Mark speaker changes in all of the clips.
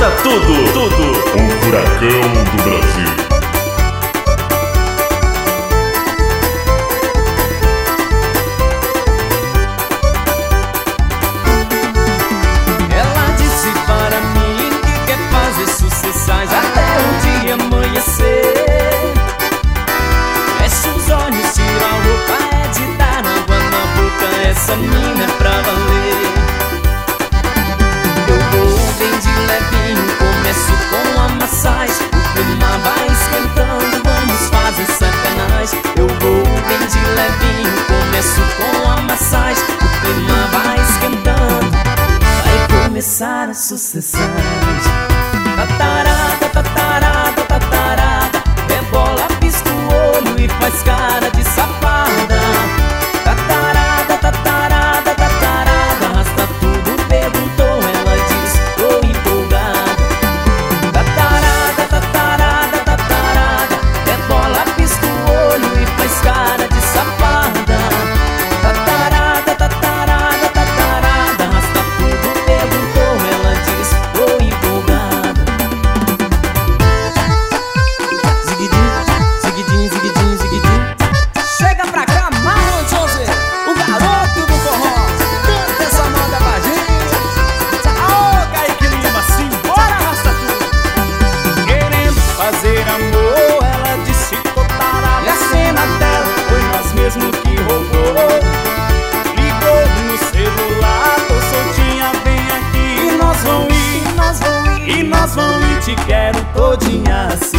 Speaker 1: para tudo.
Speaker 2: O furacão do Brasil.
Speaker 3: Ela disse para mim que quer fazer sucessais até o dia amanhecer. Fecha os olhos, tira a roupa, é de dar água na boca. Essa mina é pra valer. Eu vou bem de levinho, começo com a massagem. O clima vai esquentando, vamos fazer sacanagem. Eu vou bem de levinho, começo com a massagem. O clima vai esquentando, vai começar a sucessagem. Tatarada, tatarada, tatarada, rebola, pisca o olho e faz cara de safada. Tatarada, tatarada, tatarada, arrasta tudo, perguntou, ela diz, tô empolgada. Tatarada, tatarada, tatarada, rebola, pisca o olho e faz cara de safada. Tatarada, tatarada, tatarada, arrasta tudo, perguntou, ela diz, tô empolgada. Ziguidinho, ziguidinho, ziguidinho. Chega pra cá, Marlon José, o garoto do forró. Canta essa moda pra gente. Aô, Kaique Lima, simbora, arrasta tudo. Querendo fazer amor, ela disse tô parada. E a cena dela foi nós mesmo que roubou. Ligou no celular, tô soltinha, vem aqui. E nós vamos ir, nós vamos ir, e nós vamos ir, te quero todinha assim.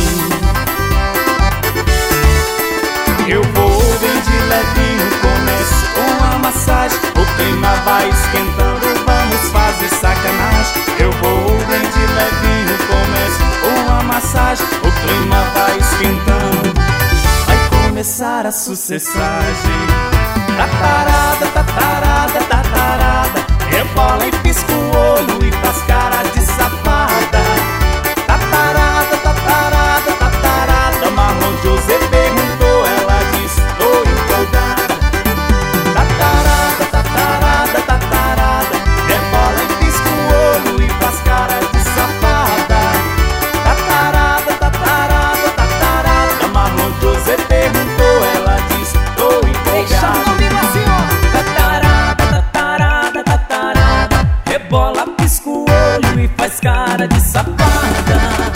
Speaker 3: Eu vou bem de levinho, começo com a massagem. O clima vai esquentando, vamos fazer sacanagem. Eu vou bem de levinho, começo com a massagem. O clima vai esquentando, vai começar a sucessagem. Tatarada, tatarada, tatarada, rebola e pisca o olho e faz cara de safada. Tatarada, tatarada, tatarada, Marlon José perguntou, ela diz, tô empolgada. Tatarada, tatarada, tatarada, rebola e pisca o olho e faz cara de safada. Tatarada, tatarada, tatarada, Marlon José perguntou, ela diz, tô empolgada. Comigo assim, ó. Tatarada, tatarada, tatarada, rebola, pisca o olho e faz cara de safada.